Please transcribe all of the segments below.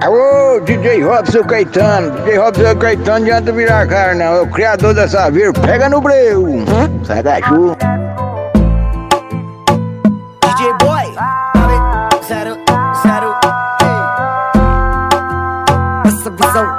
Alô, DJ Robson Caetano. DJ Robson Caetano não adianta virar a cara, não. É o criador dessa vira. Pega no breu. Sai da chuva. DJ Boy 00 essa visão.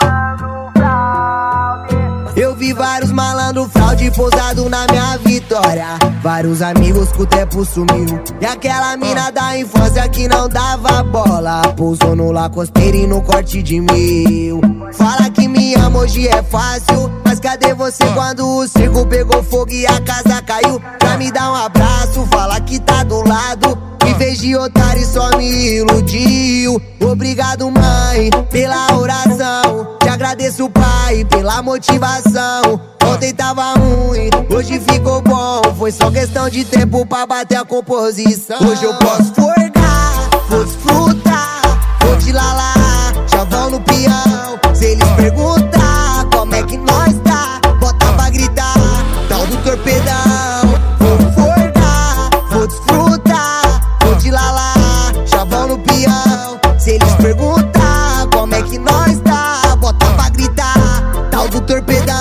Eu vi vários malandro fraude pousado na minha vitória. Vários amigos que o tempo sumiu. E aquela mina da infância que não dava bola pousou no lacosteiro e no corte de 1000. Fala que me ama hoje é fácil, mas cadê você quando o circo pegou fogo e a casa caiu? Pra me dar um abraço, fala que tá do lado. Em vez de otário só me iludiu. Obrigado mãe pela oração. Te agradeço pai pela motivação. Ontem tava ruim, hoje ficou bom. Foi só questão de tempo pra bater a composição. Hoje eu posso forgar, vou desfrutar, vou te lalar, chavão no peão. Se eles perguntar como é que nós tá, bota pra gritar, tal do torpedão. Vou forgar, vou desfrutar, vou te lalar, chavão no peão. Se eles perguntar como é que nós tá, bota pra gritar, tal do torpedão.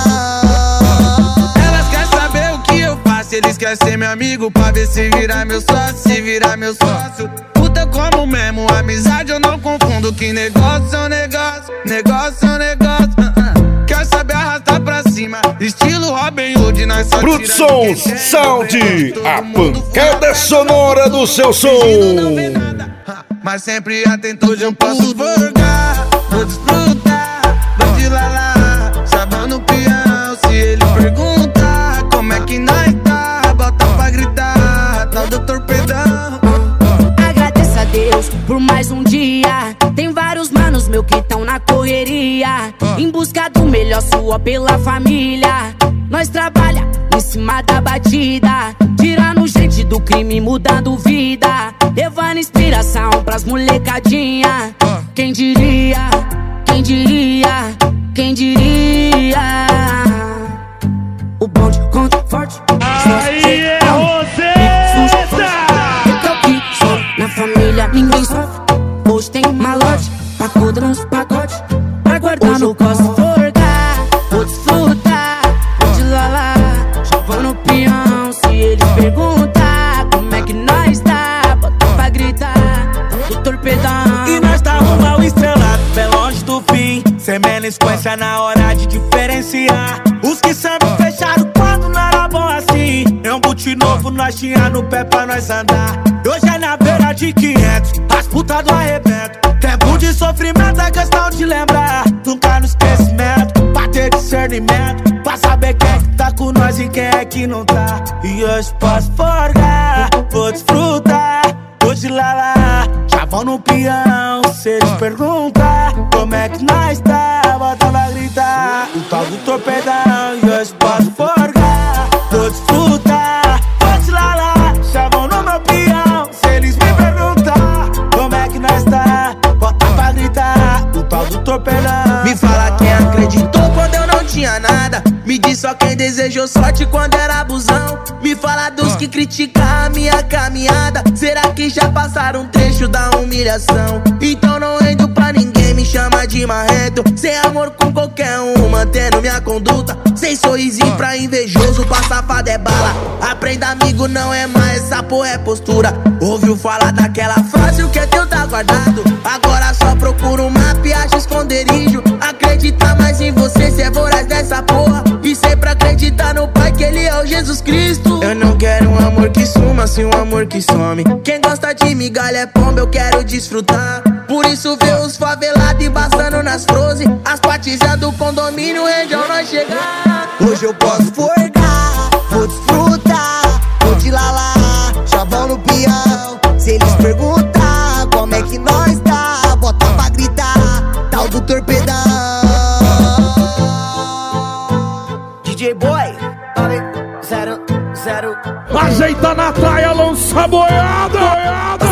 Eles querem ser meu amigo pra ver se virar meu sócio, se virar meu sócio. Puta como mesmo, amizade eu não confundo. Que negócio é um negócio, negócio é um negócio. Quer saber arrastar pra cima, estilo Robin Hood, nós só Produções Sound, a pancada sonora do seu som. Não vê nada, mas sempre atento, hoje eu posso forgar, vou desfrutar, vou te lalar, chavão no peão. Se ele perguntar como é que nós tá, bota pra gritar, tal do torpedão. Agradeço a Deus por mais um dia. Tem vários manos meu que tão na correria, em busca do melhor, sua pela família. Nós trabalha em cima da batida, tirando gente do crime, mudando vida, levando inspiração pras molecadinha. Quem diria, quem diria, quem diria? O bonde conta forte. Aí é você! Na família ninguém sofre. Hoje tem malote, pacuda nos pacotes, pra guardar no cosmo. Forgar, vou desfrutar, vou te lalar, chavão no peão. Se eles perguntar como é que nós tá, bota pra gritar, do torpedão. E nós tá rumo ao estrelado, bem longe do fim, sem menosquência na hora de diferenciar. Os que sempre fecharam quando não era bom assim. É um boot novo, nós tinha no pé pra nós andar. Hoje é na beira de 500, as putas do arrebento. Tempo de sofrimento é questão de lembrar, nunca no esquecimento, pra ter discernimento, pra saber quem é que tá com nós e quem é que não tá. E hoje posso forgar, vou desfrutar, vou te lalar, chavão no peão. Se eles perguntar como é que nós tá, bota pra gritar, o tal do torpedão. E hoje posso forgar, vou desfrutar, vou te lalar, chavão no meu peão. Se eles me perguntar como é que nós tá, bota pra gritar, o tal do torpedão. Me fala quem acreditou quando eu não tinha nada. Me diz só quem desejou sorte quando era abusão. Me fala dos que criticam a minha caminhada. Será que já passaram um trecho da humilhação? Então não rendo pra ninguém, me chama de marrento. Sem amor com qualquer um, mantendo minha conduta. Sem sorrisinho pra invejoso, pra safado é bala. Aprenda amigo, não é mais, essa porra é postura. Ouviu falar daquela frase, o que é teu tá guardado. Agora só procura um mapa e acha esconderijo. Acredita mais em você, cê é voraz dessa porra. E sempre acreditar no Pai, que Ele é o Jesus Cristo. Eu não quero um amor que suma, sim um amor que some. Quem gosta de migalha é pomba, eu quero desfrutar. Por isso vê os favelados embaçando nas frozen. As patizas do condomínio, onde nós chegar. Hoje eu posso forgar, vou desfrutar, vou te lalar, chavão no peão. Se eles perguntar como é que nós tá, bota pra gritar, tal do torpedão. DJ Boy 00 Ajeita na praia, lança boiada.